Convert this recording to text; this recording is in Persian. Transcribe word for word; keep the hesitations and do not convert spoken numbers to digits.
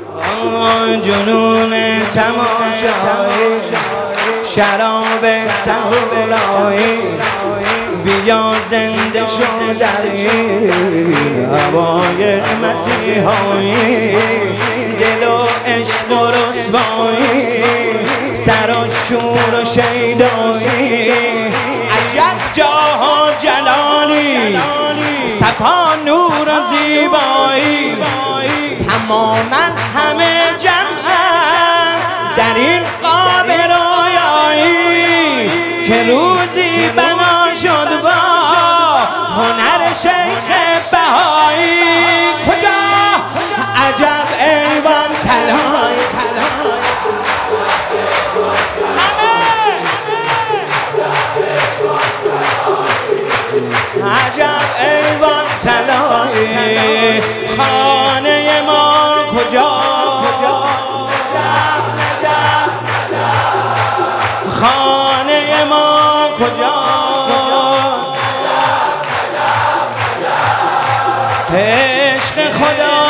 جنون تماشایی شراب تهورایی بیا زنده شو در هوای مسیحایی دل و عشق و رسوایی سر و شور و شیدایی عجب جاها جلالی صفا نور و زیبایی تماما همه جمعن در این قاب رویایی که روزی بنا شد با هنر شیخ بهایی کجا عجب ایوان طلایی عجب ایوان طلایی خانه ما کجاست خانه ما کجاست عشق خدا